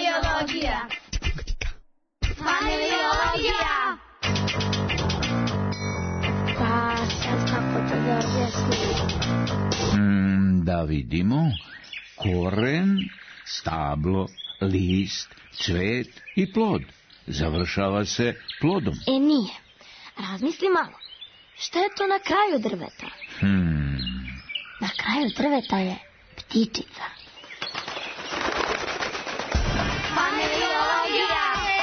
Familiologija. Familiologija. Pa sad kako to da objasnim? Da vidimo. Koren, stablo, list, cvet i plod. Završava se plodom. Nije. Razmisli malo. Šta je to na kraju drveta? Na kraju drveta je ptičica. Familiologija.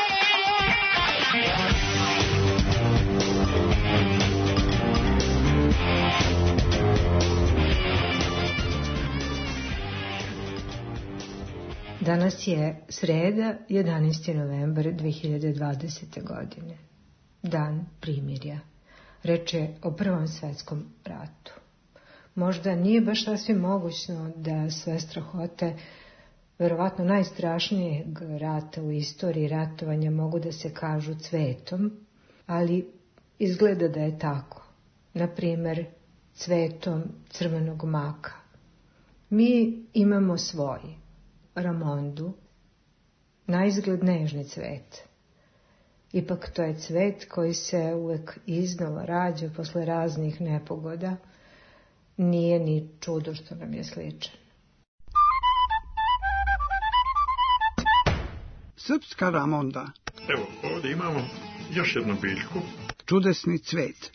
Danas je sreda, 11. novembar 2020. godine. Dan primirja. Reč je o Prvom svetskom ratu. Možda nije baš sasvim mogućno da sve strahote verovatno najstrašnijeg rata u istoriji ratovanja mogu da se kažu cvetom, ali izgleda da je tako. Na primer, cvetom crvenog maka. Mi imamo svoj, ramondu, naizgled nežni cvet. Ipak to je cvet koji se uvek iznova rađa posle raznih nepogoda. Nije ni čudo što nam je sličan. Srpska ramonda. Evo, ovdje imamo još jednu biljku. Čudesni cvet.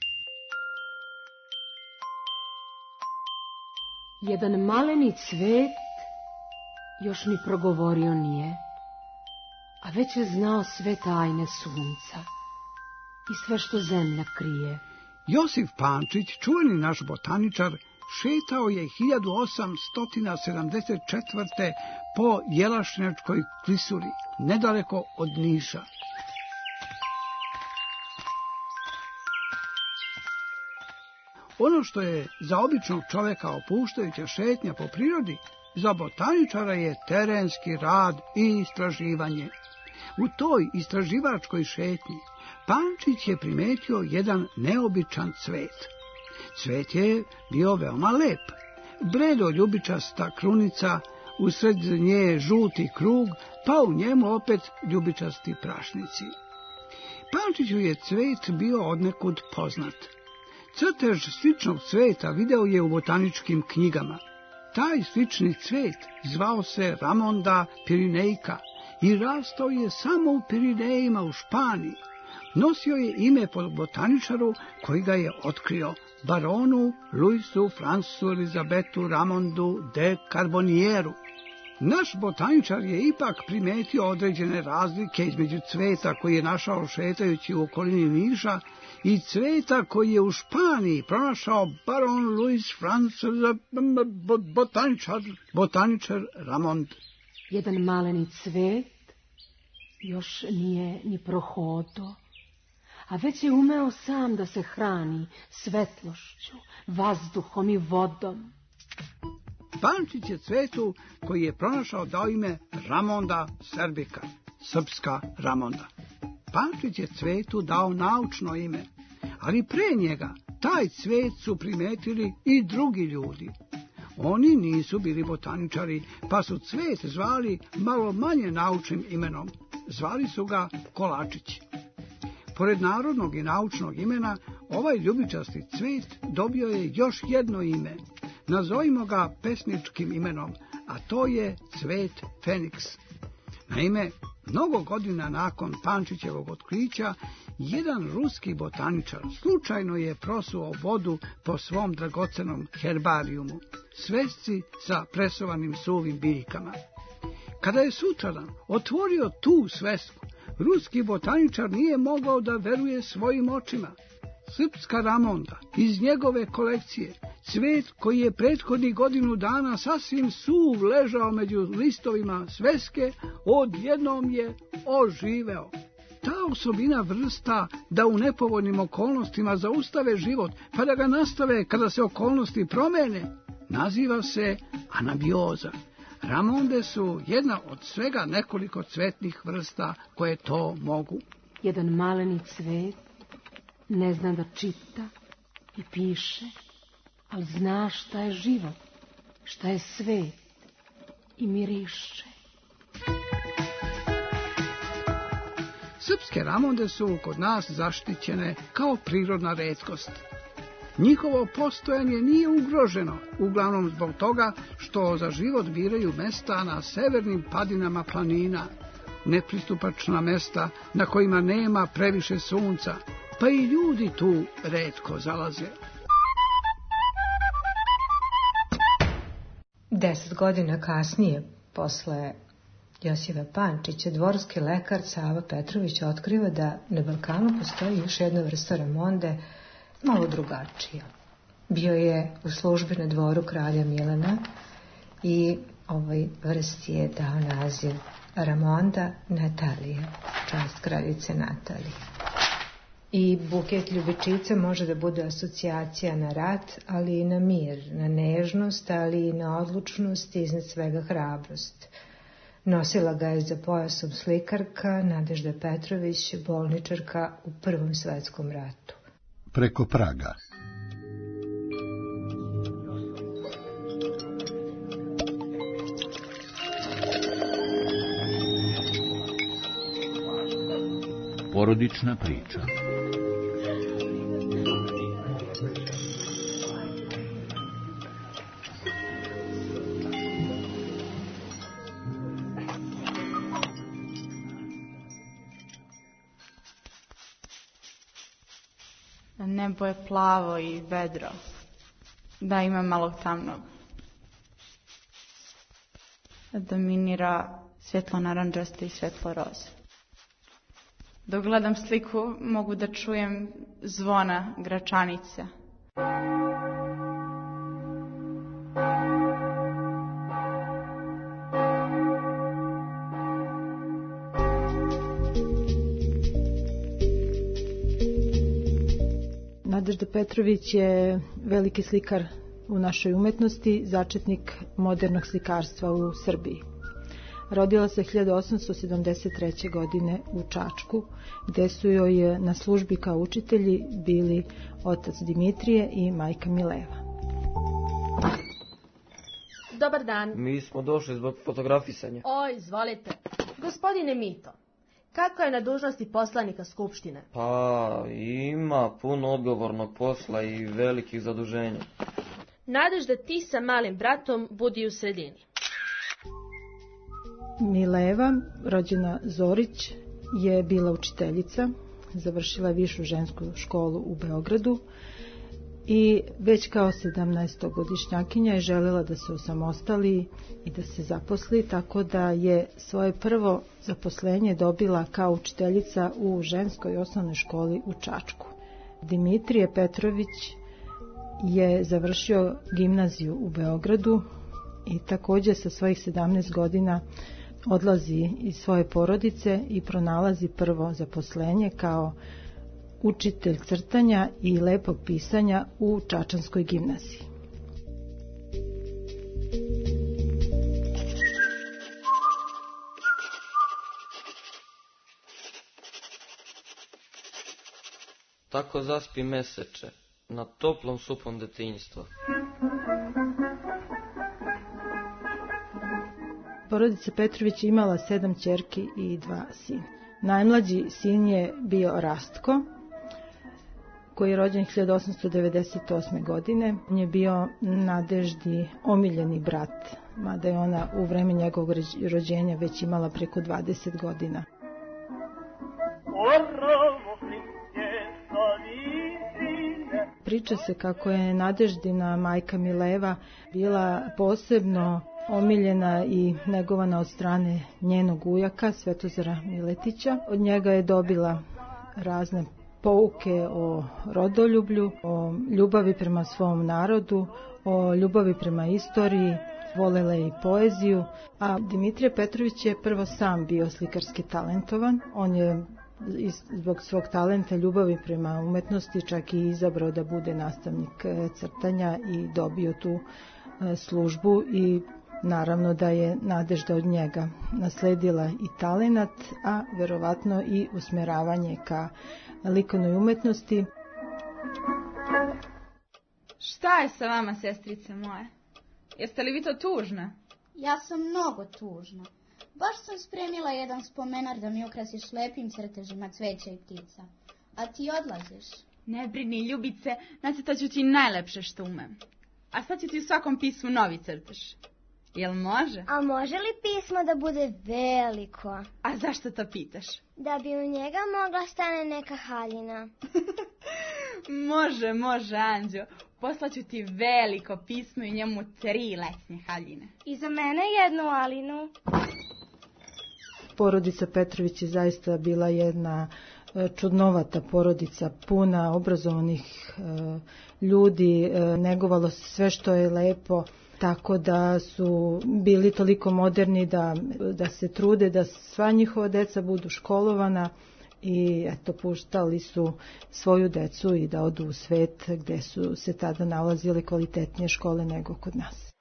Jedan maleni cvet još ni progovorio nije, a već je znao sve tajne sunca i sve što zemlja krije. Josif Pančić, čuveni naš botaničar, šetao je 1874. po Jelašnjačkoj klisuri, nedaleko od Niša. Ono što je za običnog čovjeka opuštajuća šetnja po prirodi, za botaničara je terenski rad i istraživanje. U toj istraživačkoj šetnji Pančić je primetio jedan neobičan cvet. Cvet je bio veoma lep. Bledo ljubičasta krunica, usred nje žuti krug, pa u njemu opet ljubičasti prašnici. Pančiću je cvet bio odnekud poznat. Crtež sličnog cveta video je u botaničkim knjigama. Taj slični cvet zvao se Ramonda pirinejka i rastao je samo u Pirinejima u Španiji. Nosio je ime po botaničaru koji ga je otkrio, baronu Luisu Francu Elizabetu Ramondu de Carbonieru. Naš botaničar je ipak primetio određene razlike između cveta koji je našao šetajući u okolini Niša i cveta koji je u Španiji pronašao baron Luis Francu botaničar Ramond. Jedan maleni cvet još nije ni prohodo, a već je umeo sam da se hrani svetlošću, vazduhom i vodom. Pančić je cvetu koji je pronašao dao ime Ramonda serbica, srpska ramonda. Pančić je cvetu dao naučno ime, ali pre njega taj cvet su primetili i drugi ljudi. Oni nisu bili botaničari, pa su cvet zvali malo manje naučnim imenom. Zvali su ga Kolačić. Pored narodnog i naučnog imena, ovaj ljubičasti cvet dobio je još jedno ime. Nazovimo ga pesničkim imenom, a to je cvet Feniks. Naime, mnogo godina nakon Pančićevog otkrića, jedan ruski botaničar slučajno je prosuo vodu po svom dragocenom herbarijumu, svesci sa presovanim suvim biljkama. Kada je sutradan otvorio tu svesku, ruski botaničar nije mogao da veruje svojim očima. Srpska ramonda iz njegove kolekcije, cvet koji je prethodnih godinu dana sasvim suv ležao među listovima sveske, odjednom je oživeo. Ta osobina vrsta da u nepovoljnim okolnostima zaustave život, pa da ga nastave kada se okolnosti promene, naziva se anabioza. Ramonde su jedna od svega nekoliko cvetnih vrsta koje to mogu. Jedan maleni cvet ne zna da čita i piše, ali zna šta je život, šta je svet i miriše. Srpske ramonde su kod nas zaštićene kao prirodna retkost. Njihovo postojanje nije ugroženo, uglavnom zbog toga što za život biraju mesta na severnim padinama planina, nepristupačna mesta na kojima nema previše sunca, pa i ljudi tu retko zalaze. 10 godina kasnije, posle Josipa Pančića, dvorski lekar Sava Petrović otkriva da na Balkanu postoji još jedna vrsta ramonde, malo drugačija. Bio je u službi na dvoru kralja Milana i ovoj vrsti je dao naziv Ramonda Natalija, čast kraljice Natalije. I buket ljubičica može da bude asocijacija na rat, ali i na mir, na nežnost, ali i na odlučnost i iznad svega hrabrost. Nosila ga je za pojasom slikarka Nadežda Petrović, bolničarka u Prvom svetskom ratu. Preko praga. Porodična priča. Nebo je plavo i vedro. Da, ima malo tamnog. Dominira svjetlo naranđaste i svjetlo roze. Dok gledam sliku, mogu da čujem zvona Gračanice. Nadežda Petrović je veliki slikar u našoj umetnosti, začetnik modernog slikarstva u Srbiji. Rodila se 1873. godine u Čačku, gde su joj na službi kao učitelji bili otac Dimitrije i majka Mileva. Dobar dan. Mi smo došli zbog fotografisanja. O, izvolite. Gospodine Mito, kako je na dužnosti poslanika Skupštine? Pa, ima puno odgovornog posla i velikih zaduženja. Nadežda ti sa malim bratom budi u sredini. Mileva, rođena Zorić, je bila učiteljica, završila višu žensku školu u Beogradu i već kao 17-godišnjakinja je željela da se osamostali i da se zaposli, tako da je svoje prvo zaposlenje dobila kao učiteljica u ženskoj osnovnoj školi u Čačku. Dimitrije Petrović je završio gimnaziju u Beogradu i također sa svojih 17 godina odlazi iz svoje porodice i pronalazi prvo zaposlenje kao učitelj crtanja i lepog pisanja u Čačanskoj gimnaziji. Tako zaspi meseče na toplom supom detinjstva. Porodica Petrović imala 7 ćerki i 2 sina. Najmlađi sin je bio Rastko, koji je rođen 1898. godine. On je bio Nadeždi omiljeni brat, mada je ona u vreme njegovog rođenja već imala preko 20 godina. Priča se kako je Nadeždina majka Mileva bila posebno omiljena i negovana od strane njenog ujaka Svetozara Miletića. Od njega je dobila razne pouke o rodoljublju, o ljubavi prema svom narodu, o ljubavi prema istoriji, volela je i poeziju, a Dimitrije Petrović je prvo sam bio slikarski talentovan. On je zbog svog talenta, ljubavi prema umetnosti, čak i izabrao da bude nastavnik crtanja i dobio tu službu i naravno da je Nadežda od njega nasledila i talenat, a verovatno i usmeravanje ka likovnoj umetnosti. Šta je sa vama, sestrice moje? Jeste li vi to tužne? Ja sam mnogo tužna. Baš sam spremila jedan spomenar da mi ukrasiš lepim crtežima cveća i ptica. A ti odlaziš? Ne brini, Ljubice, nacrtaću ti najlepše što umem. A sad ću ti u svakom pismu novi crtež. Jel može? A može li pismo da bude veliko? A zašto to pitaš? Da bi u njega mogla stane neka haljina. Može, Anđo. Poslaću ti veliko pismo i njemu 3 letnje haljine. I za mene jednu Alinu. Porodica Petrović je zaista bila jedna čudnovata porodica, puna obrazovanih ljudi, negovalo se sve što je lepo, tako da su bili toliko moderni da se trude da sva njihova deca budu školovana i eto, puštali su svoju decu i da odu u svet gde su se tada nalazile kvalitetnije škole nego kod nas.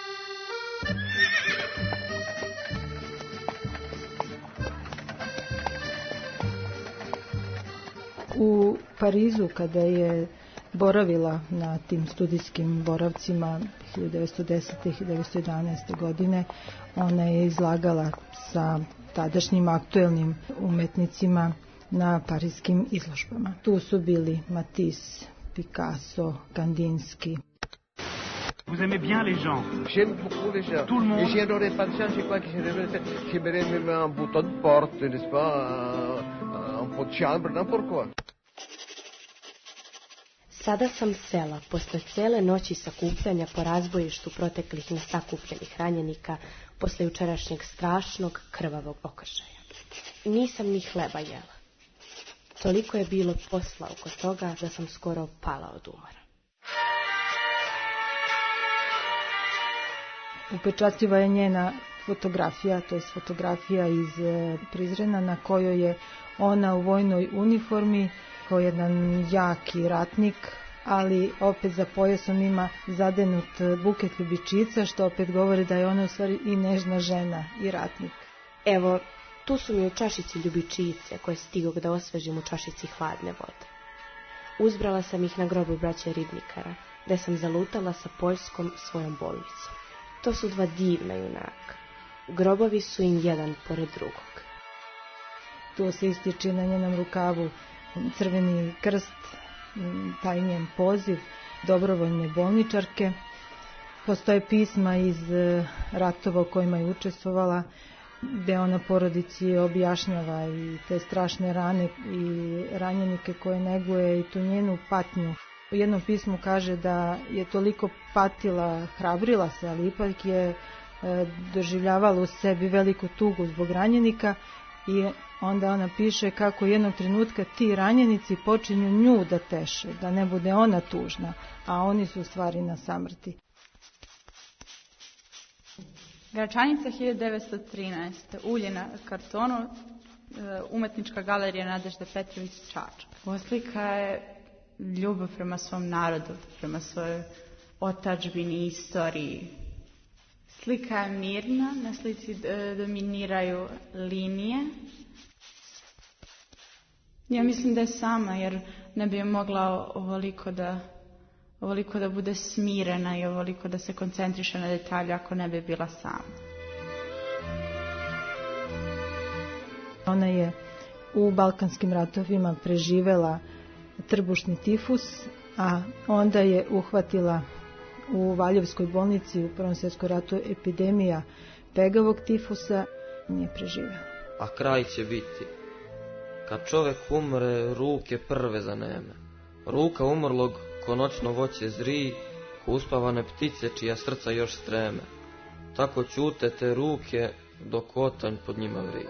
U Parizu, kada je boravila na tim studijskim boravcima 1910. i 1911. godine, ona je izlagala sa tadašnjim aktuelnim umetnicima na parijskim izložbama. Tu su bili Matisse, Picasso, Kandinsky. Vous aimez bien les gens? J'aime beaucoup les gens. Tout le monde. Et j'y aurais pas de chance, je crois que j'aimerais même un bouton de porte, n'est-ce pas? Un pot de chambre, n'importe quoi. Sada sam sela, posle cele noći sakupljanja po razbojištu proteklih nesakupljenih ranjenika, posle jučerašnjeg strašnog krvavog okršaja. Nisam ni hleba jela. Toliko je bilo posla oko toga da sam skoro pala od umora. Upečatljiva je njena fotografija, to je fotografija iz Prizrena na kojoj je ona u vojnoj uniformi kao jedan jaki ratnik, ali opet za pojasom ima zadenut buket ljubičica, što opet govori da je ona u stvari i nežna žena i ratnik. Evo, tu su mi u čašici ljubičice koje stigog da osvežim u čašici hladne vode. Uzbrala sam ih na grobu braće Ribnikara, gde sam zalutala sa Poljskom svojom bolnicom. To su 2 divna junaka. Grobovi su im jedan pored drugog. Tu se ističe na njenom rukavu crveni krst, taj njen poziv dobrovoljne bolničarke. Postoje pisma iz ratova u kojima je učestvovala, gde ona porodici objašnjava i te strašne rane i ranjenike koje neguje i tu njenu patnju. U jednom pismu kaže da je toliko patila, hrabrila se, ali ipak je doživljavala u sebi veliku tugu zbog ranjenika i onda ona piše kako jednog trenutka ti ranjenici počinju nju da teše, da ne bude ona tužna, a oni su u stvari na samrti. Gračanica 1913. Ulje na kartonu, umetnička galerija Nadežde Petrović, Čačak. Ova slika je ljubav prema svom narodu, prema svojoj otadžbini, istoriji. Slika je mirna, na slici dominiraju linije. Ja mislim da je sama, jer ne bi mogla ovoliko da bude smirena i ovoliko da se koncentriše na detalje ako ne bi bila sama. Ona je u Balkanskim ratovima preživela trbušni tifus, a onda je uhvatila u Valjevskoj bolnici u Prvom svjetskom ratu epidemija pegavog tifusa, nije preživela. A kraj će biti. Kad čovek umre, ruke prve zaneme. Ruka umrlog ko noćno voće zri, ko uspavane ptice čija srca još streme. Tako ćute te ruke dok otanj pod njima vri.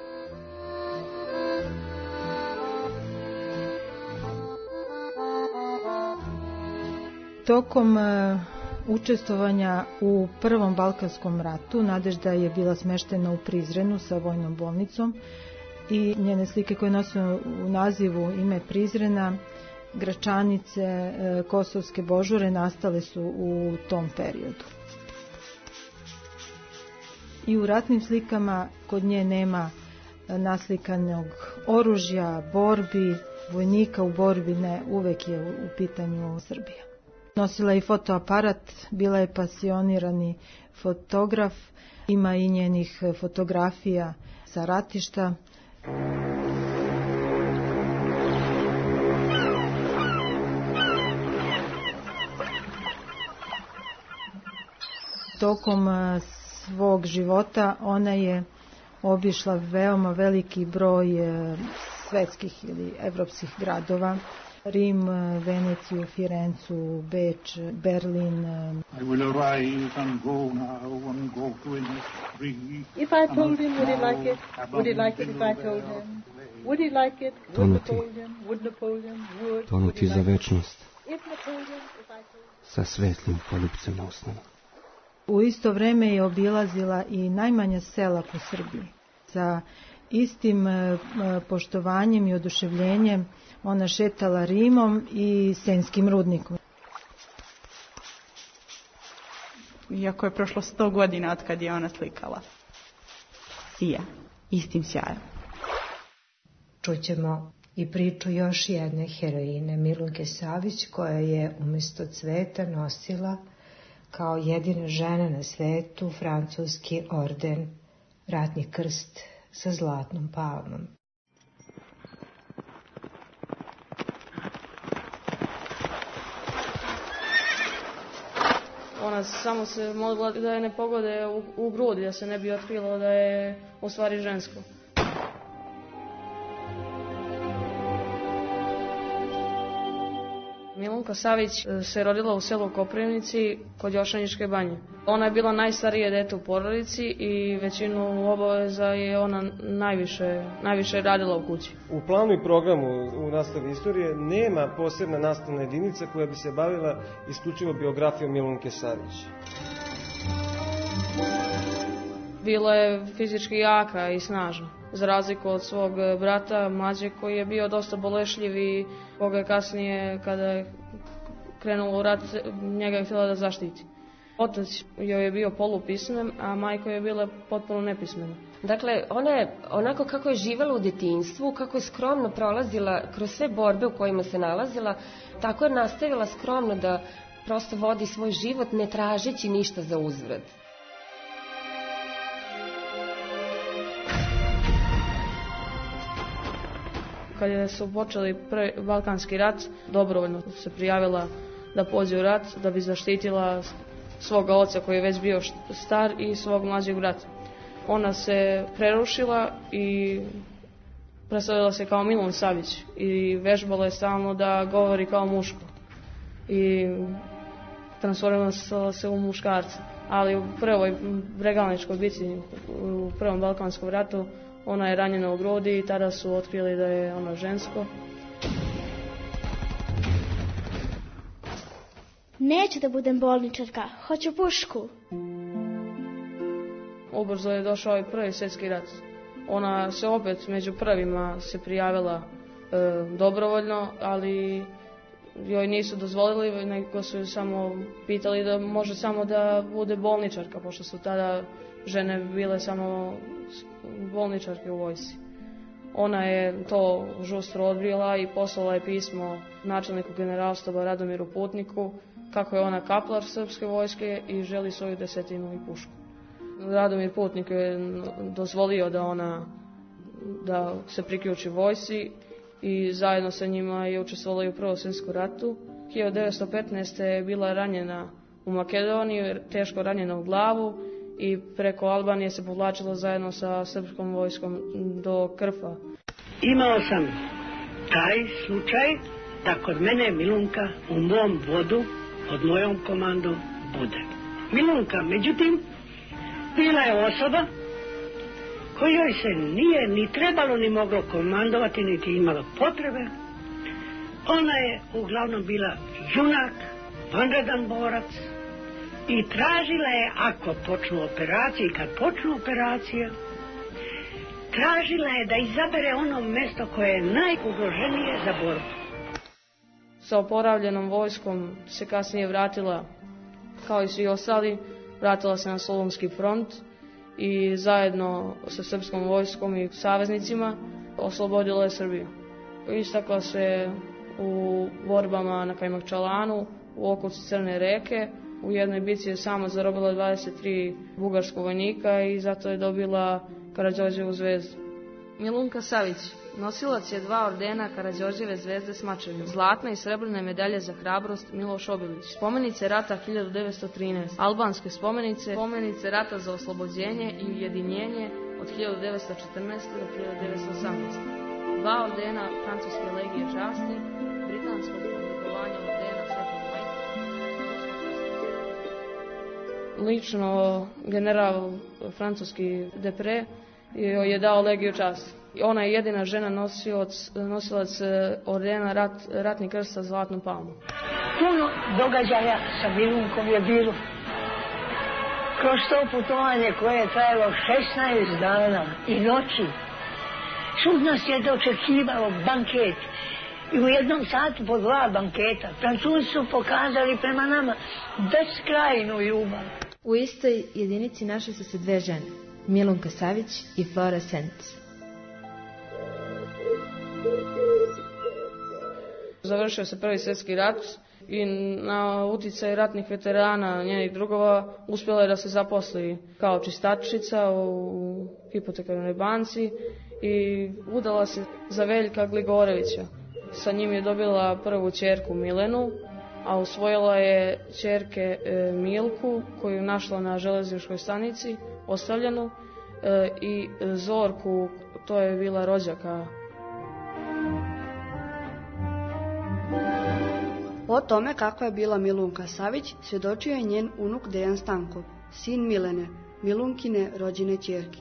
Tokom učestvovanja u Prvom Balkanskom ratu Nadežda je bila smeštena u Prizrenu sa vojnom bolnicom i njene slike koje nose u nazivu ime Prizrena, Gračanice, Kosovske božure nastale su u tom periodu. I u ratnim slikama kod nje nema naslikanog oružja, borbi, vojnika u borbi, ne, uvek je u pitanju Srbija. Nosila je i fotoaparat, bila je pasionirani fotograf, ima i njenih fotografija sa ratišta. Tokom svog života ona je obišla veoma veliki broj svetskih ili evropskih gradova. Rim, Veneciju, Firencu, Beč, Berlin. I will arise and go now and go to industry. If I told him, would he like it? Would he like it if I told him? Would he like it? Would Napoleon? Would Napoleon? Would Tonuti za večnost. If Napoleon, if I told him. Sa svetlim poljupcem na usnama. U isto vreme je obilazila i najmanja sela po Srbiji. Sa istim poštovanjem i oduševljenjem ona šetala Rimom i Senskim rudnikom. Iako je prošlo 100 godina od kad je ona slikala. Sija, istim sjajem. Čućemo i priču još jedne heroine, Milunke Savić, koja je umjesto cveta nosila kao jedina žena na svetu francuski orden, ratni krst sa zlatnom palmom. Ona samo se molila da je ne pogode u grudi, da se ne bi otkrilo da je u stvari žensko. Milunka Savić se rodila u selu Koprivnici kod Jošaničke banje. Ona je bila najstarije dete u porodici i većinu obaveza je ona najviše radila u kući. U planu i programu u nastavi istorije nema posebna nastavna jedinica koja bi se bavila isključivo biografijom Milunke Savić. Bila je fizički jaka i snažna, za razliku od svog brata mlađeg koji je bio dosta bolešljiv i koga je kasnije, kada je krenulo u rat, njega je htjela da zaštiti. Otac joj je bio polupismen, a majka je bila potpuno nepismena. Dakle, ona je onako kako je živjela u djetinjstvu, kako je skromno prolazila kroz sve borbe u kojima se nalazila, tako je nastavila skromno da prosto vodi svoj život ne tražeći ništa za uzvrat. Kad su počeli prvi Balkanski rat, dobrovoljno se prijavila da pođe u rat, da bi zaštitila svoga oca koji je već bio star i svog mlađeg brata. Ona se prerušila i predstavila se kao Milun Savić i vežbala je stalno da govori kao muško. I transformirala se u muškarca. Ali u prvoj Bregalničkoj bici, u prvom Balkanskom ratu, ona je ranjena u grudi i tada su otkrili da je ona žensko. Neću da budem bolničarka, hoću pušku. Ubrzo je došao i prvi svjetski rat. Ona se opet među prvima se prijavila dobrovoljno, ali joj nisu dozvolili, nego su joj samo pitali da može samo da bude bolničarka, pošto su tada žene bile samo bolničarke u vojsci. Ona je to žustro odbila i poslala je pismo načelniku generalštaba Radomiru Putniku kako je ona kaplar srpske vojske i želi svoju desetinu i pušku. Radomir Putnik je dozvolio da se priključi vojsci i zajedno sa njima je učestvovala i u Prvom svjetskom ratu. 1915. je bila ranjena u Makedoniji, teško ranjena u glavu i preko Albanije se povlačila zajedno sa srpskom vojskom do Krfa. Imao sam taj slučaj da kod mene Milunka u mom vodu pod mojom komandom bude. Milunka, međutim, bila je osoba kojoj se nije ni trebalo ni moglo komandovati, niti imala potrebe. Ona je uglavnom bila junak, vanredan borac i tražila je, ako počnu operacije i kad počnu operacije, tražila je da izabere ono mjesto koje je najugroženije za borbu. Sa oporavljenom vojskom se kasnije vratila, kao i svi ostali, vratila se na Solunski front i zajedno sa srpskom vojskom i saveznicima oslobodila je Srbiju. Istakla se u borbama na Kajmakčalanu, u okolici Crne reke. U jednoj bici je samo zarobila 23 bugarskog vojnika i zato je dobila Karađorđevu zvezdu. Milunka Savić, nosilac je 2 ordena Karađorđeve zvezde s mačevima, zlatne i srebrne medalje za hrabrost Miloš Obilić, spomenice rata 1913, albanske spomenice, spomenice rata za oslobođenje i ujedinjenje od 1914. do 1918. 2 ordena Francuske legije časti, britanskog odlikovanja ordena Svetog Majka. Lično general francuski Depre je dao legiju časti. Ona je jedina žena nosilac ordena ratni krst sa zlatnom palmom. Puno događaja sa Milunkom je bilo. Kroz to putovanje koje je trajalo 16 dana i noći, sud nas je dočekivalo banket i u jednom satu po 2 banketa. Francuzi su pokazali prema nama beskrajnu ljubav. U istoj jedinici našle su se 2 žene, Milunka Savić i Flora Senc. Završio se Prvi svjetski rat i na uticaj ratnih veterana njenih drugova uspjela je da se zaposli kao čistačica u hipotekarnoj banci i udala se za Veljka Gligorevića. Sa njim je dobila prvu ćerku Milenu, a usvojila je ćerke Milku koju našla na železničkoj stanici, ostavljenu, i Zorku, to je bila rođaka. O tome kako je bila Milunka Savić svjedočio je njen unuk Dejan Stankov, sin Milene, Milunkine rođene ćerke.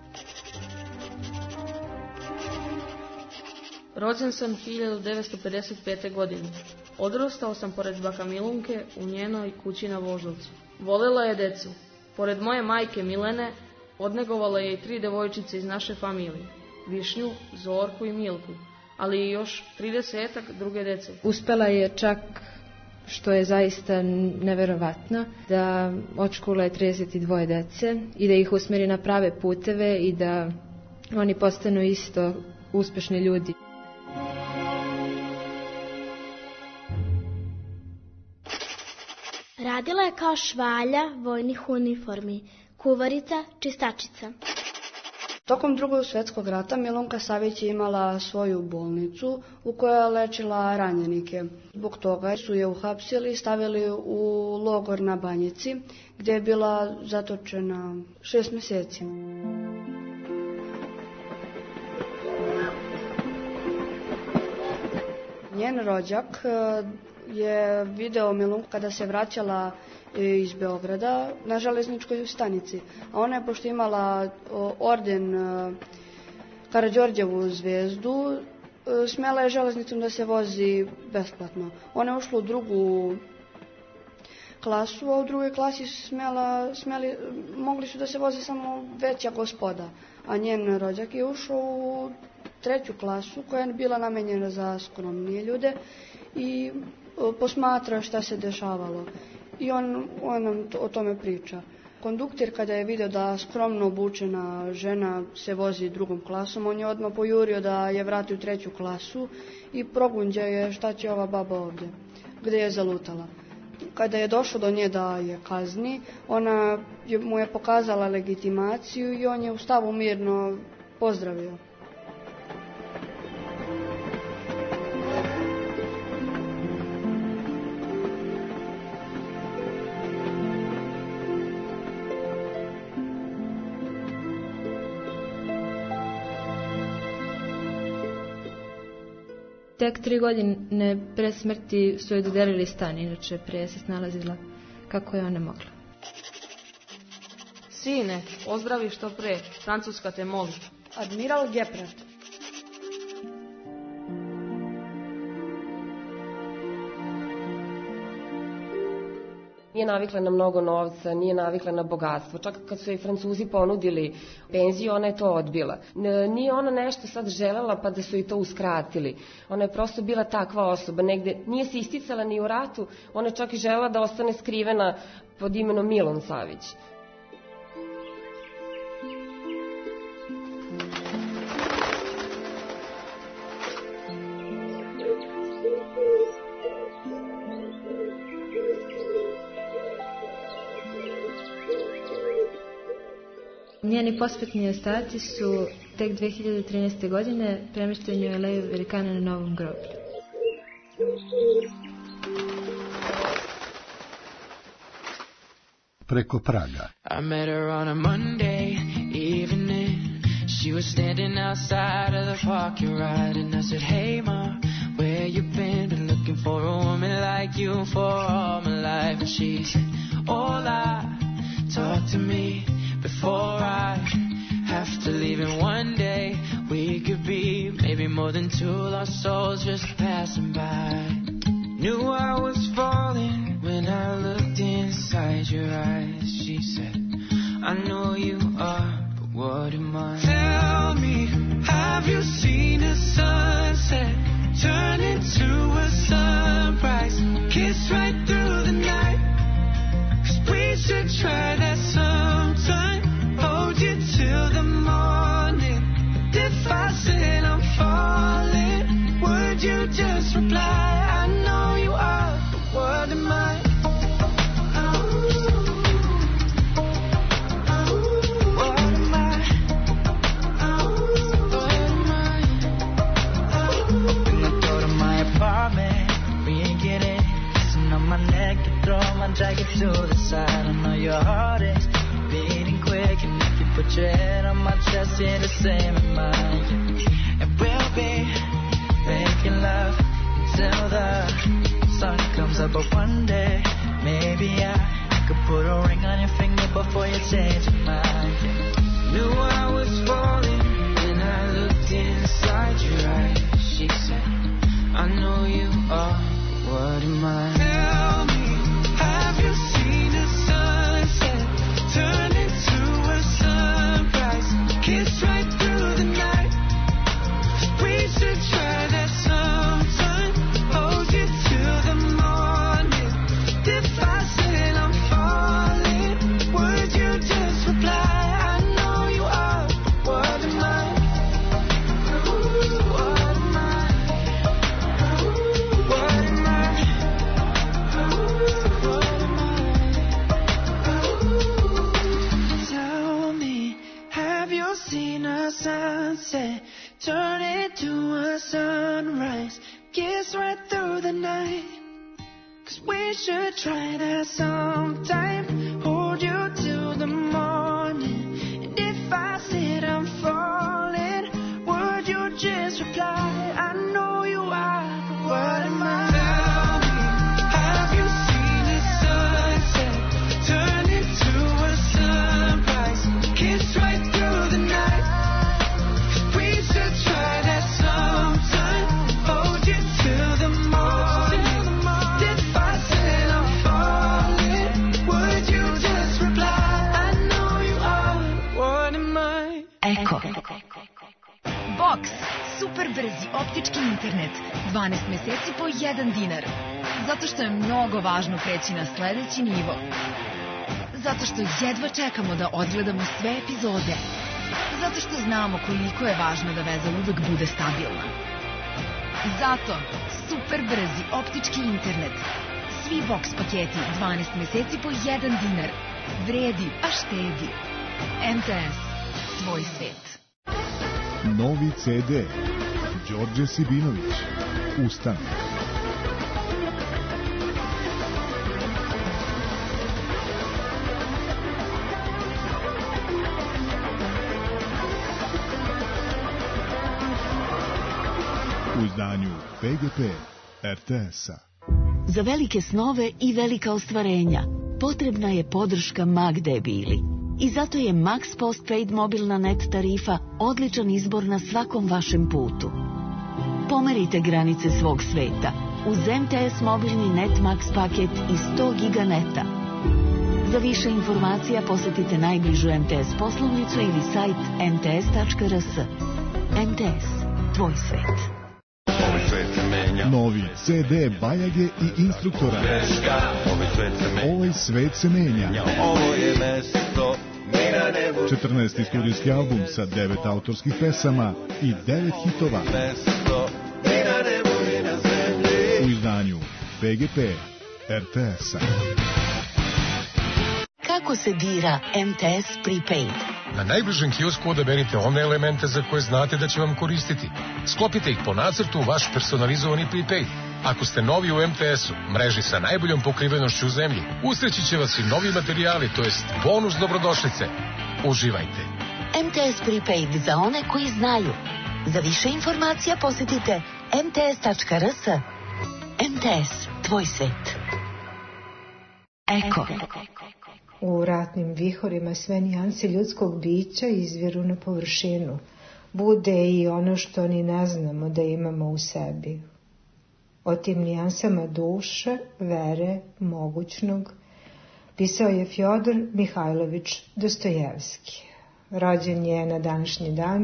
Rođen sam 1955. godine. Odrastao sam pored baka Milunke u njenoj kući na Voždovcu. Volela je decu. Pored moje majke Milene odnegovala je i 3 devojčice iz naše familije, Višnju, Zorku i Milku, ali i još 30-ak druge dece. Uspela je čak, što je zaista neverovatno, da odškoluje 32 dece i da ih usmeri na prave puteve i da oni postanu isto uspešni ljudi. Radila je kao švalja vojnih uniformi, kuvarica, čistačica. Tokom Drugog svjetskog rata Milunka Savić je imala svoju bolnicu u kojoj je lečila ranjenike. Zbog toga su je uhapsili i stavili u logor na Banjici, gdje je bila zatočena 6 mjeseci. Njen rođak je video Milunku kada se vraćala iz Beograda na železničkoj stanici. A ona je, pošto imala orden Karađorđevu zvezdu, smjela je železnicom da se vozi besplatno. Ona je ušla u drugu klasu, a u drugoj klasi mogli su da se voze samo veća gospoda. A njen rođak je ušao u 3. klasu koja je bila namenjena za skromnije ljude i posmatra šta se dešavalo. I on nam o tome priča. Kondukter, kada je vidio da skromno obučena žena se vozi 2. klasom, on je odmah pojurio da je vrati u 3. klasu i progunđa je šta će ova baba ovdje, gdje je zalutala. Kada je došao do nje da je kazni, ona mu je pokazala legitimaciju i on je u stavu mirno pozdravio. Tek 3 godine pre smrti su joj dodelili stan, inače prije se snalazila kako je ona mogla. Sine, ozdravi što pre, Francuska te moli. Admiral Gepard. Nije navikla na mnogo novca, nije navikla na bogatstvo. Čak kad su joj Francuzi ponudili penziju, ona je to odbila. Nije ona nešto sad želela pa da su joj to uskratili. Ona je prosto bila takva osoba. Negde nije se isticala ni u ratu, ona je čak i želela da ostane skrivena pod imenom Milun Savić. Njeni posmrtni ostaci su tek 2013. godine premešteni u Aleju velikana na novom groblju. Preko praga. I met her on a Monday evening. She was standing outside of the parking lot, and I said, hey ma, where you been looking for a woman like you for all my life. And she said, hola, talk to me before I have to leave. And one day we could be maybe more than two lost souls just passing by. Knew I was falling when I looked inside your eyes. She said, I know you are, but what am I? Tell me, have you seen a sunset turn into a sunrise, kiss right through the night? 'Cause we should try that sometime. Hold you till the morning. But if I said I'm falling, would you just reply? I know you are, but what am I? Drag it to the side. I know your heart is beating quick, and if you put your head on my chest, you're the same as mine. And we'll be making love until the sun comes up. But one day, maybe I could put a ring on your finger before you change your mind. Knew I was falling when I looked inside your eyes. She said, I know you are, but what am I? Tell me, have you seen a sunset turn into a sunrise, kiss right through the night? We should try that sometime. Hold you till the morning. If I said I'm falling, would you just reply? I know you are, but what am I? What am I? What am I? Seen a sunset turn into a sunrise, kiss right through the night. 'Cause we should try that sometime. Hold you till the morning. And if I said I'm falling, would you just reply? I know you are, but what am I? Tell me, have you seen a sunset turn into a sunrise, kiss right through the night? Box, super brzi optički internet, 12 meseci po 1 dinar. Zato što je mnogo važno preći na sledeći nivo. Zato što jedva čekamo da odgledamo sve epizode. Zato što znamo koliko je važno da veza uvek bude stabilna. Zato super brzi optički internet. Svi Box paketi 12 meseci po 1 dinar. Vredi, a štedi. MTS. Tvoj svet. Novi CD. Đorđe Sibinović. Ustanak. U izdanju PGP RTS-a. Za velike snove i velika ostvarenja potrebna je podrška ma gde bili. I zato je Max Postpaid mobilna net tarifa odličan izbor na svakom vašem putu. Pomerite granice svog sveta uz MTS mobilni Net Max paket i 100 giga neta. Za više informacija posetite najbližu MTS poslovnicu ili sajt mts.rs. MTS. Tvoj svet. Novi CD Bajage i Instruktora. Ovaj svet se menja. Ovo je mesto. 14. studijski album sa 9 autorskih pesama i 9 hitova. U izdanju PGP RTS-a. Kako se bira MTS Prepaid? Na najbližem kiosku odaberite one elemente za koje znate da će vam koristiti. Sklopite ih po nacrtu u vaš personalizovani prepaid. Ako ste novi u MTS-u, mreži sa najboljom pokrivenošću u zemlji, usreći će vas i novi materijali, to jest bonus dobrodošlice. Uživajte. MTS Prepaid za one koji znaju. Za više informacija posjetite mts.rs. MTS, tvoj svet. Eko. U ratnim vihorima sve nijanse ljudskog bića izviru na površinu. Bude i ono što ni ne znamo da imamo u sebi. O tim nijansama duše, vere, mogućnog, pisao je Fjodor Mihajlović Dostojevski. Rođen je na današnji dan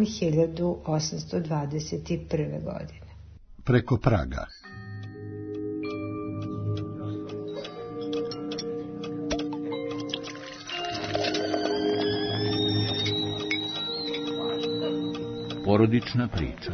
1821. godine. Preko praga. Porodična priča.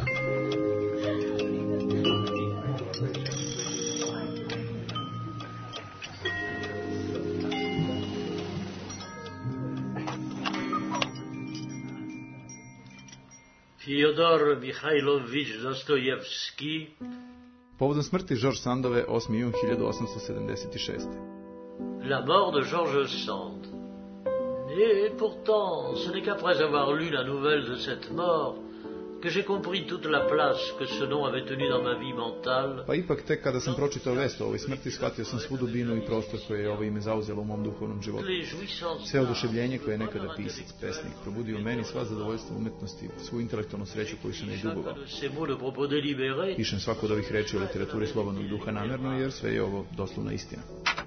Fyodor Mihajlović Dostojevski. Povodom smrti George Sandove 8. jun 1876. La mort de George Sand. Et pourtant, ce n'est qu'après avoir lu la nouvelle de cette mort que j'ai compris toute la place que ce nom avait tenu dans ma vie mentale. Pa ipak tek kada sam pročitao vest o ovoj smrti, shvatio sam svu dubinu i prostor koje je ovo ime zauzelo u mom duhovnom životu. Sve oduševljenje koje je nekada pisac, pesnik, probudio u meni, sva zadovoljstvo umetnosti, svu intelektualnu sreću koju sam joj dugovao. Pišem svako od ovih reči o literaturi slobodnog duha namerno, jer sve je ovo doslovna istina.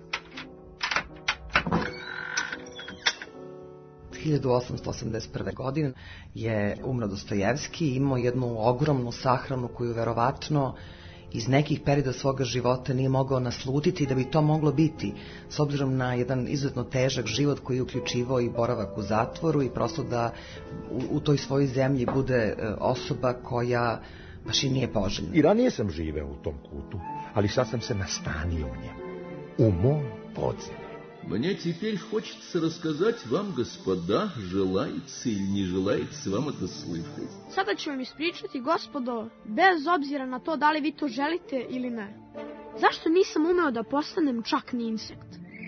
1881. godine je umro Dostojevski i imao jednu ogromnu sahranu koju verovatno iz nekih perioda svoga života nije mogao naslutiti da bi to moglo biti, s obzirom na jedan izuzetno težak život koji je uključivao i boravak u zatvoru i prosto da u toj svojoj zemlji bude osoba koja baš i nije poželjna. I ranije sam živeo u tom kutu, ali sad sam se nastanio u njemu, u mom podzemlju. Мне теперь хочется рассказать вам, господа, желается или не желается вам это слышать. Sada ću vam ispričati, gospodo, bez obzira na to da li vi to želite ili ne. Zašto nisam umeo da postanem čak ni insekt?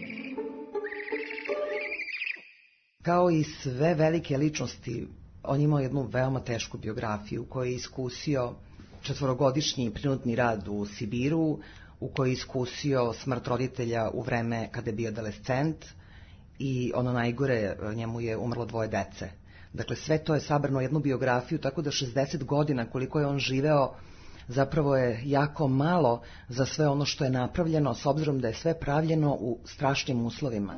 Kao i sve velike ličnosti, on imao jednu veoma tešku biografiju u kojoj je iskusio 4-godišnji prinudni rad u Sibiru, u kojoj je iskusio smrt roditelja u vreme kada je bio adolescent i ono najgore, njemu je umrlo 2 dece. Dakle, sve to je sabrano jednu biografiju, tako da 60 godina koliko je on živeo zapravo je jako malo za sve ono što je napravljeno, s obzirom da je sve pravljeno u strašnim uslovima.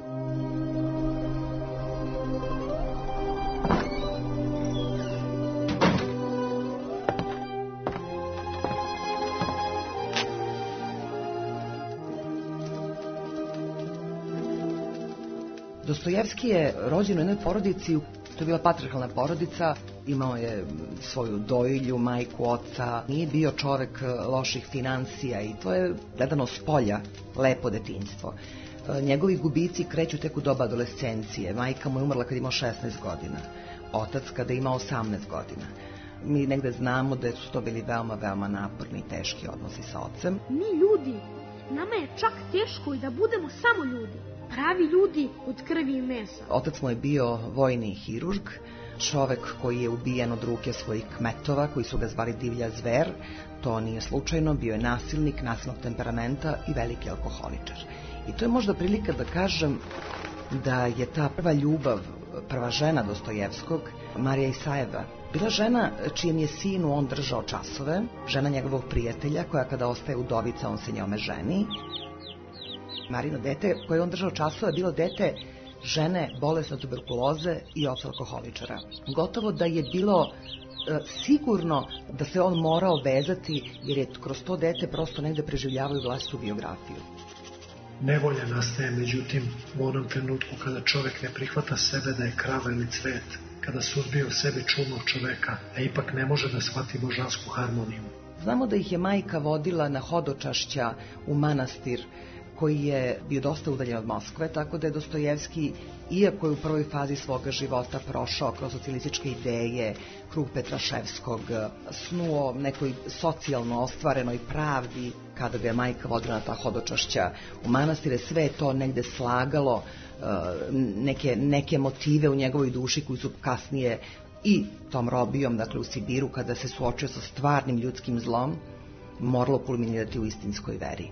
Dostojevski je rođen u jednoj porodici, to je bila patrijarhalna porodica, imao je svoju dojilju, majku, oca, nije bio čovek loših financija i to je gledano s polja lepo detinjstvo. Njegovi gubici kreću tek u doba adolescencije, majka mu je umrla kad imao 16 godina, otac kada je imao 18 godina. Mi negde znamo da su to bili veoma naporni i teški odnosi sa ocem. Mi ljudi, nama je čak teško i da budemo samo ljudi. Pravi ljudi od krvi i mesa. Otac mu je bio vojni hirurg, čovek koji je ubijen od ruke svojih kmetova, koji su ga zvali divlja zver. To nije slučajno, bio je nasilnik, nasilnog temperamenta i veliki alkoholičar. I to je možda prilika da kažem da je ta prva ljubav, prva žena Dostojevskog, Marija Isajeva, bila žena čijem je sinu on držao časove, žena njegovog prijatelja koja kada ostaje udovica on se njome ženi. Marino dete koje on držao časova je bilo dete žene bolesne tuberkuloze i oca alkoholičara. Gotovo da je bilo sigurno da se on morao vezati jer je kroz to dete prosto negde preživljavao vlastitu biografiju. Nevolja nastaje međutim u onom trenutku kada čovek ne prihvata sebe da je krava ili cvet, kada suzbije u sebi čudnog čoveka, a ipak ne može da shvati božansku harmoniju. Znamo da ih je majka vodila na hodočašća u manastir koji je bio dosta udaljen od Moskve, tako da je Dostojevski iako je u prvoj fazi svoga života prošao kroz socijalističke ideje, krug Petraševskog, snuo nekoj socijalno ostvarenoj pravdi, kada ga je majka vodila na ta hodočašća u manastire, sve je to negde slagalo neke motive u njegovoj duši koji su kasnije i tom robijom, dakle u Sibiru, kada se suočio sa stvarnim ljudskim zlom, moralo kulminirati u istinskoj veri.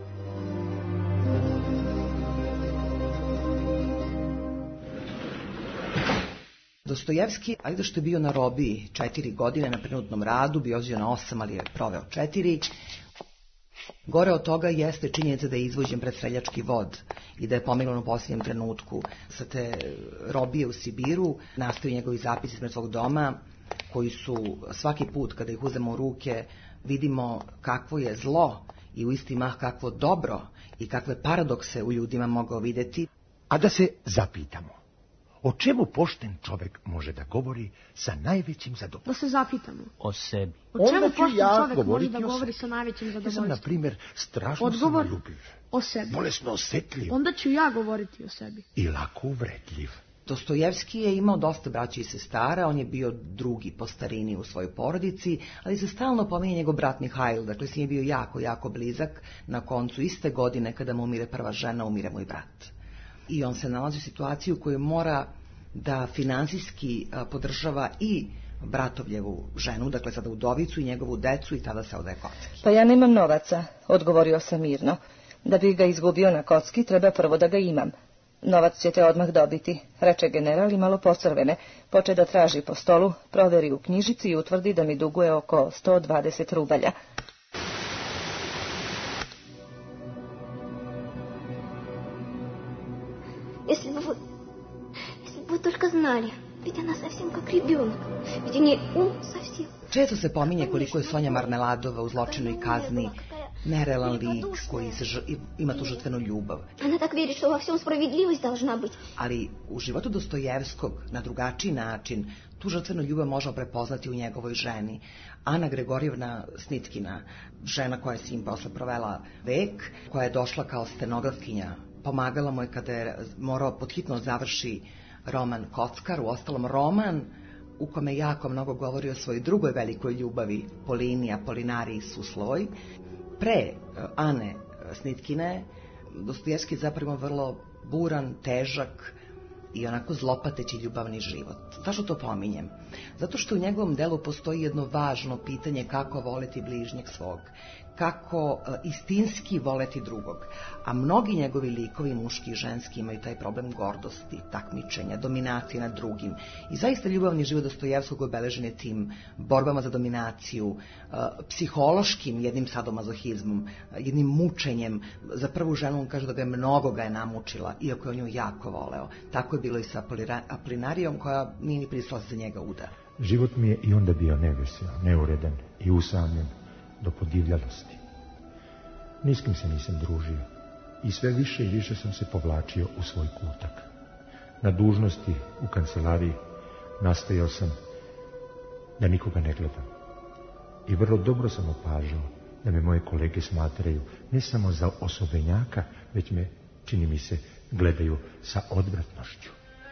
Dostojevski, ajde što je bio na robiji 4 godine na prinudnom radu, bio ozio na 8, ali je proveo 4. Gore od toga jeste činjenica da je izvođen pred streljački vod i da je pomilovan u posljednjem trenutku. Sa te robije u Sibiru nastaju njegovi zapisi ispred svog doma, koji su svaki put kada ih uzemo u ruke vidimo kakvo je zlo i u isti mah kakvo dobro i kakve paradokse u ljudima mogao vidjeti. A da se zapitamo, o čemu pošten čovjek može da govori sa najvećim zadovoljstvom? Da se zapitamo. O sebi. O čemu pošten čovjek može da govori sa najvećim zadovoljstvom? Ja sam, na primjer, strašno Odgovor, samoljubiv. O sebi. Bolesno osjetljiv. Onda ću ja govoriti o sebi. I lako uvredljiv. Dostojevski je imao dosta braća i sestara, on je bio drugi po starini u svojoj porodici, ali se stalno pominje njegov brat Mihajl, dakle s njim je bio jako, jako blizak. Na koncu iste godine, kada mu umire prva žena, umire mu i brat. I on se nalazi u situaciji u kojoj mora da finansijski podržava i bratovljevu ženu, dakle sada udovicu i njegovu decu, i tada se odaje kocki. Pa ja nemam novaca, odgovorio sam mirno. Da bih ga izgubio na kocki, treba prvo da ga imam. Novac ćete odmah dobiti, reče general i malo pocrvene. Poče da traži po stolu, proveri u knjižici i utvrdi da mi duguje oko 120 rubalja. Если бы только знали, ведь она совсем как ребенок, ведь у нее ум совсем. Često se pominje koliko je Sonja Marmeladova u Zločinoj kazni nerealan lik koji ima tu žrtvenu ljubav. Она так верит, что во всем справедливость должна быть. Ali u životu Dostojevskog na drugačiji način tu žrtvenu ljubav možemo prepoznati u njegovoj ženi. Ana Gregorjevna Snitkina, žena koja je s njim posle provela vek, koja je došla kao stenografkinja, pomagala mu je kada je morao podhitno završi roman Kockar, uostalom roman u kome jako mnogo govori o svojoj drugoj velikoj ljubavi, Polini, Apolinariji Susloj. Pre Ane Snitkine, Dostojevski zapravo vrlo buran, težak i onako zlopateći ljubavni život. Zašto to pominjem? Zato što u njegovom delu postoji jedno važno pitanje kako voleti bližnjeg svog, kako istinski voleti drugog. A mnogi njegovi likovi, muški i ženski, imaju taj problem gordosti, takmičenja, dominacije nad drugim. I zaista ljubavni život Dostojevskog obeležen je tim borbama za dominaciju, psihološkim jednim sadomazohizmom, jednim mučenjem. Za prvu ženu on kaže da ga je namučila, iako je on nju jako voleo. Tako je bilo i sa Apolinarijom, koja nije ni pristala za njega uda. Život mi je i onda bio nevesel, neuredan i usamljen do podivljalosti. Ni s kim se nisam družio i sve više i više sam se povlačio u svoj kutak. Na dužnosti u kancelariji nastojao sam da nikoga ne gledam. I vrlo dobro sam opažao da me moje kolege smatraju ne samo za osobenjaka, već me, čini mi se, gledaju sa odvratnošću.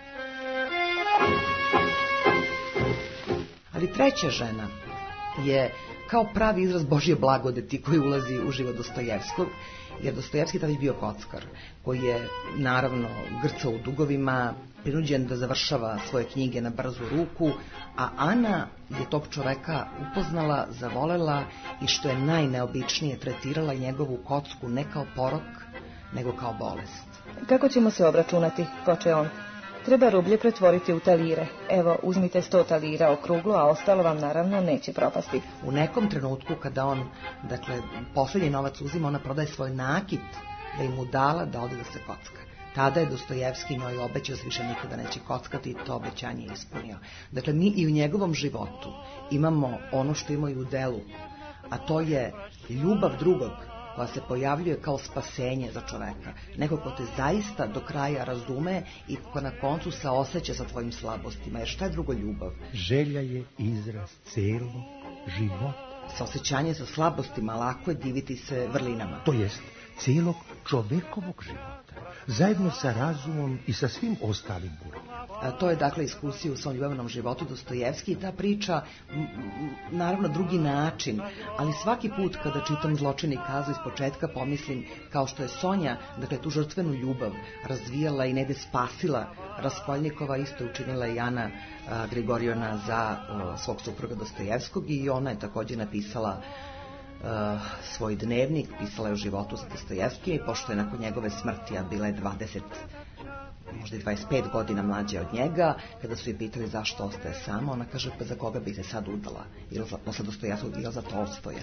Ali treća žena je kao pravi izraz Božje blagodeti koji ulazi u život Dostojevskog, jer Dostojevski tada je bio kockar, koji je naravno grcao u dugovima, prinuđen da završava svoje knjige na brzu ruku, a Ana je tog čoveka upoznala, zavolela i što je najneobičnije tretirala njegovu kocku ne kao porok, nego kao bolest. Kako ćemo se obračunati, poče on. Treba rublje pretvoriti u talire. Evo, uzmite 100 talira okruglo, a ostalo vam naravno neće propasti. U nekom trenutku kada on, dakle, posljednji novac uzima, ona prodaje svoj nakit da im mu dala da ode da se kocka. Tada je Dostojevski njoj obećao da se više nikada neće kockati i to obećanje je ispunio. Dakle, mi i u njegovom životu imamo ono što ima i u delu, a to je ljubav drugog koja se pojavljuje kao spasenje za čoveka. Neko ko te zaista do kraja razume i ko na koncu se osjeća sa tvojim slabostima. Jer šta je drugo ljubav? Želja je izraz celog života. Saosećanje sa slabostima lako je diviti se vrlinama. To jest, cijelog čovekovog života, zajedno sa razumom i sa svim ostalim buranjima. To je dakle iskusija u svom ljubavnom životu Dostojevski i ta priča, naravno drugi način, ali svaki put kada čitam Zločin i kazna iz početka pomislim kao što je Sonja, dakle tu žrtvenu ljubav razvijala i negde spasila Raskolnikova, isto učinila i Ana Grigorjevna za svog supruga Dostojevskog i ona je također napisala svoj dnevnik, pisala je o životu sa Dostojevskija i pošto je nakon njegove smrti, a bila je 20, možda i 25 godina mlađa od njega, kada su je pitali zašto ostaje sama, ona kaže, pa za koga bi se sad udala? Ili posle Dostojevskog, ili za Tolstoja?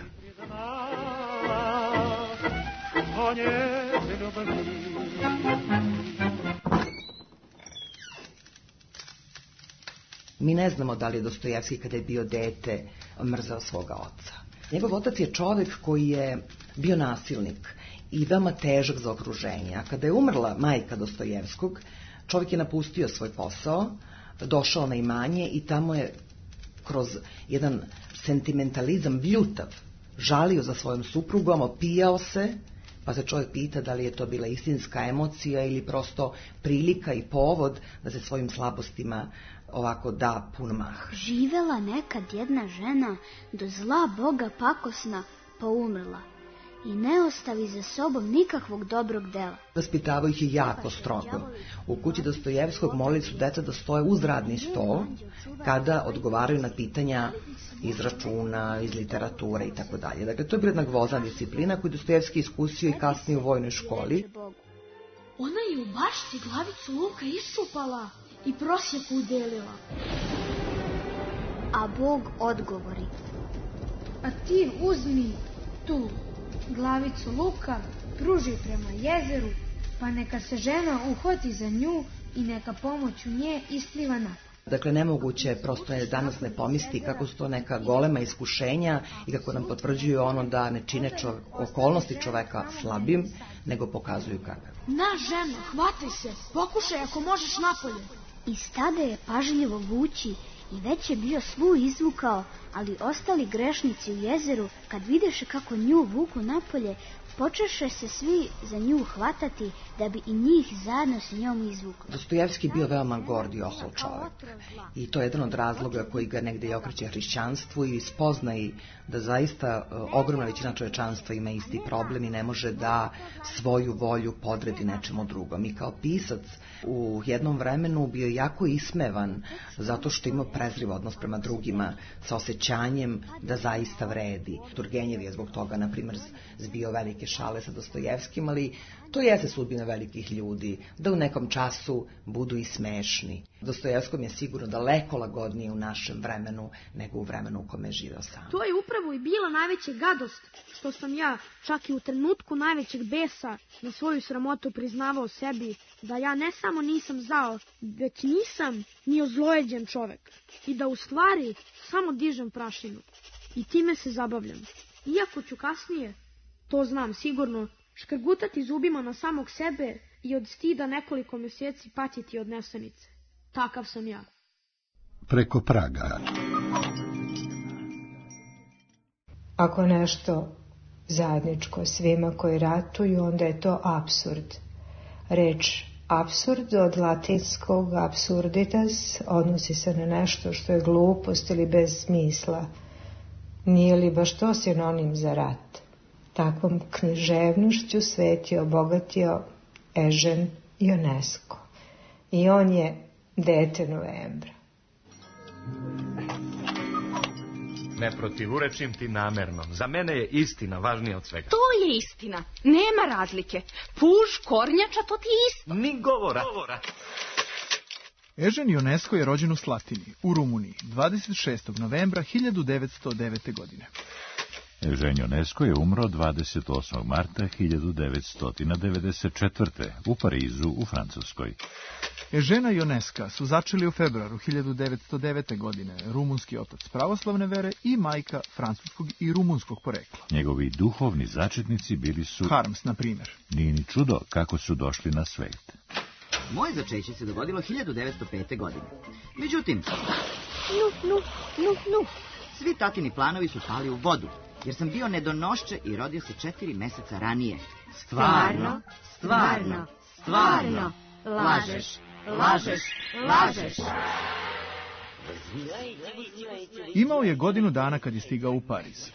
Mi ne znamo da li je Dostojevski kada je bio dete mrzao svoga oca. Njegov otac je čovjek koji je bio nasilnik i veoma težak za okruženje. A kada je umrla majka Dostojevskog, čovjek je napustio svoj posao, došao na imanje i tamo je kroz jedan sentimentalizam bljutav žalio za svojom suprugom, opijao se, pa se čovjek pita da li je to bila istinska emocija ili prosto prilika i povod da se svojim slabostima ovako da pun mah. Živela nekad jedna žena do zla Boga pakosna, pa umrla i ne ostavi za sobom nikakvog dobrog dela. Vaspitavaju ih je jako strogo. U kući Dostojevskog molili su deca da stoje uz radni stol kada odgovaraju na pitanja iz računa, iz literature i tako dalje. Dakle, to je bila jedna gvozna disciplina koju Dostojevski iskusio i kasnije u vojnoj školi. Ona je u bašti glavicu luka isupala i prosjeku udelila. A Bog odgovori: a ti uzmi tu glavicu luka, pruži prema jezeru, pa neka se žena uhvati za nju i neka pomoću nje ispliva napad. Dakle, nemoguće je prosto danas ne pomisli kako su to neka golema iskušenja i kako nam potvrđuju ono da ne čine okolnosti čoveka slabim, nego pokazuju kakav. Na ženo, hvataj se, pokušaj ako možeš napolje. I stade je pažljivo vući i već je bio svu izvukao, ali ostali grešnici u jezeru, kad videše kako nju vuku napolje, počeše se svi za nju hvatati da bi i njih zajedno s njom izvukli. Dostojevski bio veoma gord i ohol čovjek i to je jedan od razloga koji ga negdje i okreće hrišćanstvu i spoznaji da zaista ogromna većina čovječanstva ima isti problem i ne može da svoju volju podredi nečemu drugom. I kao pisac u jednom vremenu bio jako ismevan zato što ima prezriv odnos prema drugima sa osjećanjem da zaista vredi. Turgenjev je zbog toga, na primjer, zbio velike šale sa Dostojevskim, ali to jeste sudbina velikih ljudi, da u nekom času budu i smešni. Dostojevskom je sigurno daleko lagodnije u našem vremenu nego u vremenu u kome je živeo sam. To je upravo i bila najveća gadost, što sam ja čak i u trenutku najvećeg besa na svoju sramotu priznavao sebi da ja ne samo nisam zao, već nisam ni ozlojeđen čovek i da u stvari samo dižem prašinu i time se zabavljam. Iako ću kasnije, to znam sigurno, škrgutati zubima na samog sebe i od stida nekoliko mjeseci patiti od nesanice. Takav sam ja. Preko praga. Ako nešto zajedničko svima koji ratuju, onda je to apsurd. Reč apsurd od latinskog absurditas odnosi se na nešto što je glupost ili bez smisla. Nije li baš to sinonim za rat? Takvom književnošću svet je obogatio Ežen Ionesco. I on je dete novembra. Ne protivurečim ti namerno. Za mene je istina važnija od svega. To je istina. Nema razlike. Puž, kornjača, to ti je isto. Ni govora. Ežen Ionesco je rođen u Slatini, u Rumuniji, 26. novembra 1909. godine. Ežen Ionesco je umro 28. marta 1994. u Parizu, u Francuskoj. Ežena Ionesca su začeli u februaru 1909. godine, rumunski otac pravoslavne vere i majka francuskog i rumunskog porekla. Njegovi duhovni začetnici bili su... Harms, na primjer. Nije ni čudo kako su došli na svet. Moje začeće se dogodilo 1905. godine. Međutim, svi tatini planovi su pali u vodu, jer sam bio nedonošče i rodio se 4 meseca ranije. Stvarno, stvarno, stvarno, lažeš, lažeš, lažeš. Imao je godinu dana kad je stigao u Pariz.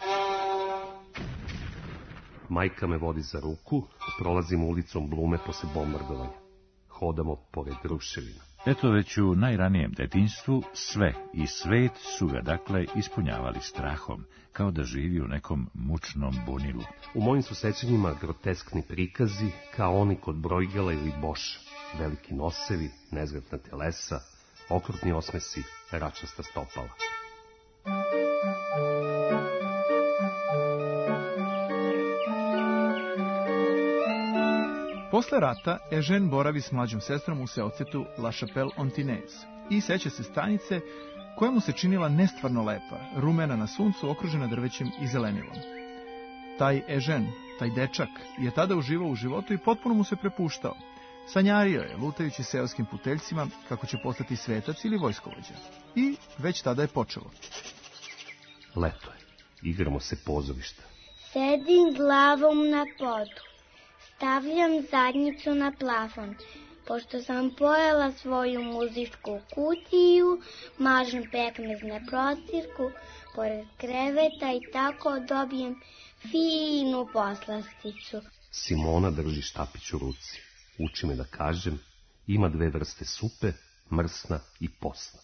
Majka me vodi za ruku, prolazimo ulicom Blume posle bombardovanja. Hodamo pored ruševina. Eto, već u najranijem detinjstvu sve i svet su ga dakle ispunjavali strahom, kao da živi u nekom mučnom bunilu. U mojim su sećanjima groteskni prikazi, kao oni kod Bruegela ili Boscha. Veliki nosevi, nezgrapna telesa, okrutni osmesi, račasta stopala. Posle rata, Eugène boravi s mlađom sestrom u seocetu La Chapelle-Ontinez i seća se stanice koja mu se činila nestvarno lepa, rumena na suncu, okružena drvećem i zelenilom. Taj Eugène, taj dečak, je tada uživao u životu i potpuno mu se prepuštao. Sanjario je, lutajući seoskim puteljcima, kako će postati svetac ili vojskovođa. I već tada je počelo. Leto je. Igramo se pozorišta. Sedim glavom na podu. Stavljam zadnjicu na plafon. Pošto sam pojela svoju muzičku kutiju, mažem pekmez na procirku, pored kreveta i tako dobijem finu poslasticu. Simona drži štapić u ruci. Uči me da kažem, ima 2 vrste supe, mrsna i posna.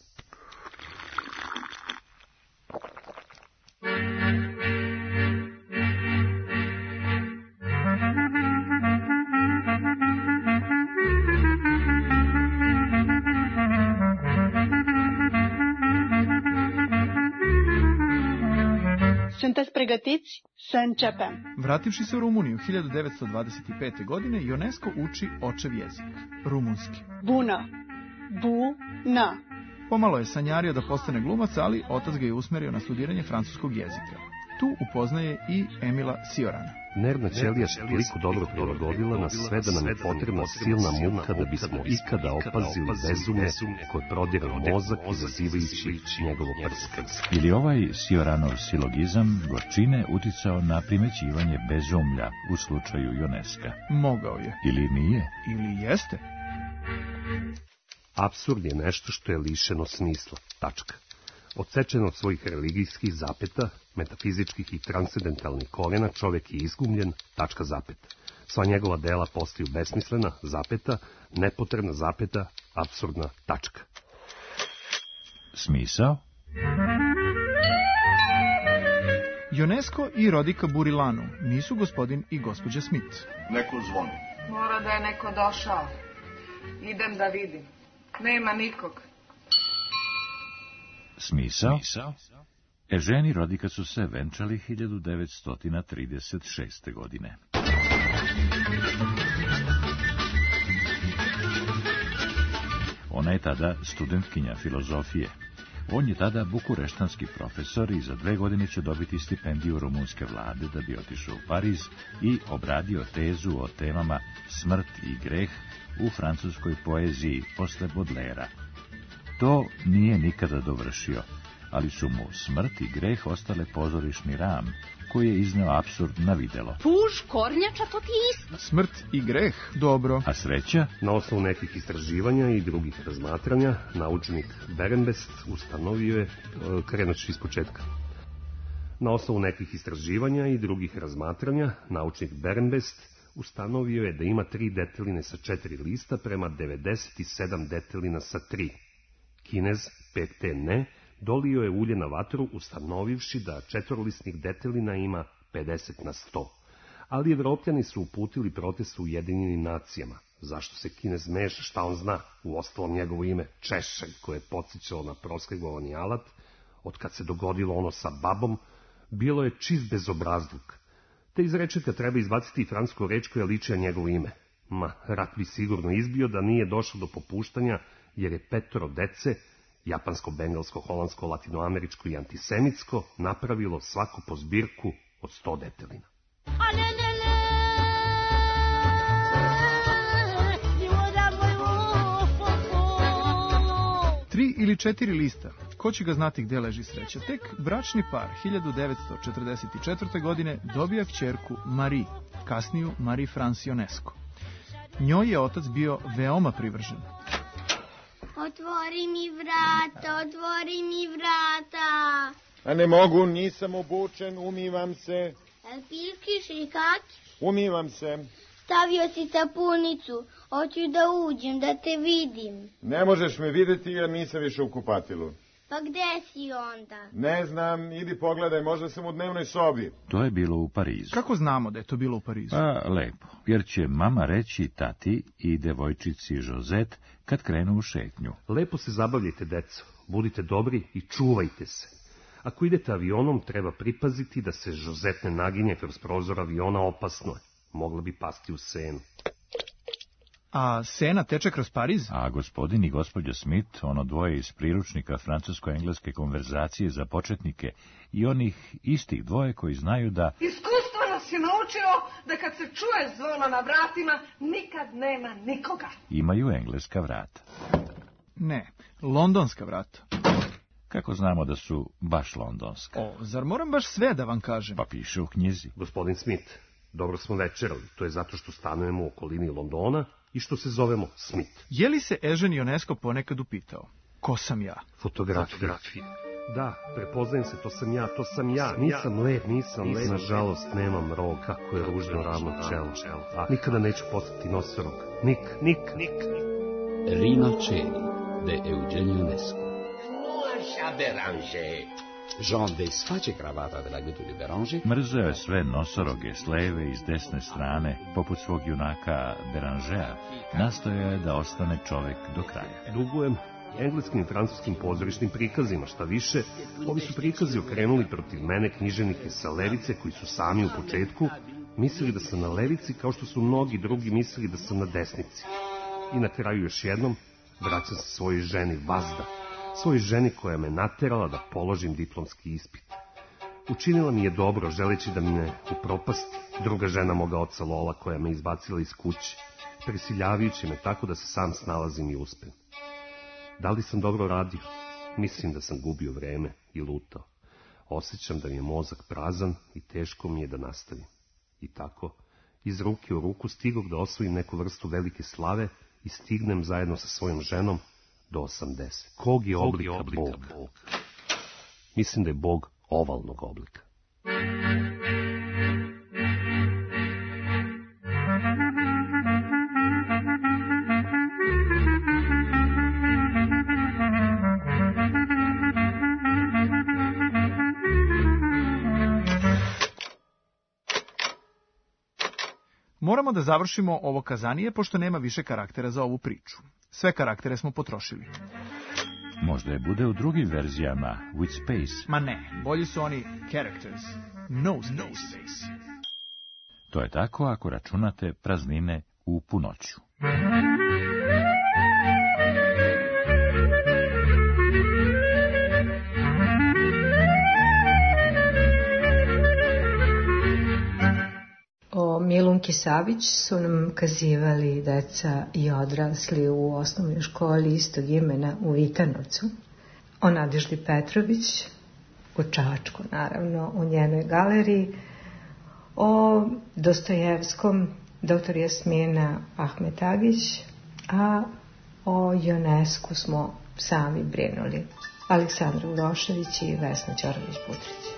Sunteți pregătiți să începem. Vrativši se u Rumuniju 1925. godine, Ionesco uči očev jezik, rumunski. Bună, bu-na. Pomalo je sanjario da postane glumac, ali otac ga je usmerio na studiranje francuskog jezika. Tu upoznaje i Emila Ciorana. Nervna ćelija se toliko dobro prilagodila na sve da nam je potrebna silna muka da bismo ikada opazili vezume koje prodire mozak izazivajući njegovo prskanje. Ili ovaj Cioranov silogizam gorčine uticao na primećivanje bezumlja u slučaju Ioneska? Mogao je. Ili nije? Ili jeste? Apsurd je nešto što je lišeno smisla. Tačka. Odsečen od svojih religijskih zapeta, metafizičkih i transcendentalnih korijena, čovjek je izgubljen, tačka zapeta. Sva njegova dela postaju besmislena, zapeta, nepotrebna zapeta, apsurdna tačka. Smisao? Ionesco i Rodica Burilanu nisu gospodin i gospođa Smith. Neko zvoni. Mora da je neko došao. Idem da vidim. Nema nikog. Smisao? Eugène i Rodica su se venčali 1936. godine. Ona je tada studentkinja filozofije. On je tada bukureštanski profesor i za 2 godine će dobiti stipendiju rumunske vlade da bi otišao u Pariz i obradio tezu o temama smrt i greh u francuskoj poeziji posle Baudelaira. To nije nikada dovršio, ali su mu smrt i greh ostale pozorišni ram, koji je izneo apsurd na videlo. Puž, kornjača, to ti isto. Smrt i greh, dobro. A sreća? Na osnovu nekih istraživanja i drugih razmatranja, naučnik Berenbest ustanovio je, krenut ću iz početka. Na osnovu nekih istraživanja i drugih razmatranja, naučnik Berenbest ustanovio je da ima 3 deteline sa 4 lista prema 97 detelina sa 3. Kinez, P.T. ne, dolio je ulje na vatru ustanovivši da 4-listnih detelina ima 50/100. Ali Evropljani su uputili protest u Ujedinjenim nacijama. Zašto se Kinez meša, šta on zna? Uostalom njegovo ime Češelj, koje je podsjećalo na prosklegovani alat, od kad se dogodilo ono sa babom, bilo je čist bezobrazluk. Te iz rečetka treba izbaciti i fransku reč koja liči na njegovo ime. Ma, rat bi sigurno izbio da nije došlo do popuštanja, jer je 5 dece, japansko, bengalsko, holandsko, latinoameričko i antisemitsko, napravilo svako po zbirku od 100 detelina. 3 ili 4 lista, ko će ga znati gde leži sreća. Tek bračni par 1944. godine dobija kćerku Marie, kasniju Marie France Ionesco. Njoj je otac bio veoma privržen. Otvori mi vrata, otvori mi vrata. A ne mogu, nisam obučen, umivam se. Jel piškiš i kakiš? Umivam se. Stavio si sapunicu, hoću da uđem, da te vidim. Ne možeš me videti jer nisam više u kupatilu. Pa gde si onda? Ne znam, idi pogledaj, možda sam u dnevnoj sobi. To je bilo u Parizu. Kako znamo da je to bilo u Parizu? Pa, lepo, jer će mama reći tati i devojčici Josette kad krenu u šetnju. Lepo se zabavljajte, deco, budite dobri i čuvajte se. Ako idete avionom, treba pripaziti da se Josette ne naginje kroz prozor aviona, opasno je. Mogla bi pasti u Senu. A Sena teče kroz Pariz? A gospodin i gospođa Smith, ono dvoje iz priručnika francusko-engleske konverzacije za početnike i onih istih dvoje koji znaju da... Iskustvo nas je naučilo da kad se čuje zvono na vratima, nikad nema nikoga. Imaju engleska vrata. Ne, londonska vrata. Kako znamo da su baš londonska? O, zar moram baš sve da vam kažem? Pa piše u knjizi. Gospodin Smith, dobro smo večerali. To je zato što stanujemo u okolini Londona i što se zovemo Smith. Je li se Eugene Ionesco ponekad upitao? Ko sam ja? Fotografija. Da, prepoznajem se, to sam ja. Nisam lep. Nažalost, nemam rog. Kako je ružno ravno čelo. A nikada neću postati nosorog. Nik. Rinoceri, de Eugenio Ionesco. Jean desface cravata della Gertrude Béranger. Mrzeo je sve nosoroge s leve i s desne strane, poput svog junaka Bérangera. Nastojao je da ostane čovek do kraja. Dugujem engleskim i francuskim pozorišnim prikazima, šta više, ovi su prikazi okrenuli protiv mene književnike sa levice koji su sami u početku mislili da sam na levici, kao što su mnogi drugi mislili da sam na desnici. I na kraju još jednom vraćam se svojoj ženi Vazda, svojoj ženi koja me naterala da položim diplomski ispit. Učinila mi je dobro, želeći da me upropasti, druga žena moga oca Lola koja me izbacila iz kuće, prisiljavajući me tako da se sam snalazim i uspem. Da li sam dobro radio? Mislim da sam gubio vreme i lutao. Osjećam da mi je mozak prazan i teško mi je da nastavim. I tako, iz ruke u ruku stigog da osvojim neku vrstu velike slave i stignem zajedno sa svojom ženom do 80. Kog je oblika Bog? Mislim da je Bog ovalnog oblika. Moramo da završimo ovo kazanije, pošto nema više karaktera za ovu priču. Sve karaktere smo potrošili. Možda je bude u drugim verzijama, with space. Ma ne, bolji su oni characters, no space. To je tako ako računate praznine u punoću. O Milunki Savić su nam kazivali deca i odrasli u osnovnoj školi istog imena u Vitanovcu. O Nadeždi Petrović, u Čačku naravno, u njenoj galeriji. O Dostojevskom, dr. Jasmina Ahmetagić, a o Ionescu smo sami brinuli. Aleksandra Urošević i Vesna Ćorović-Butrić.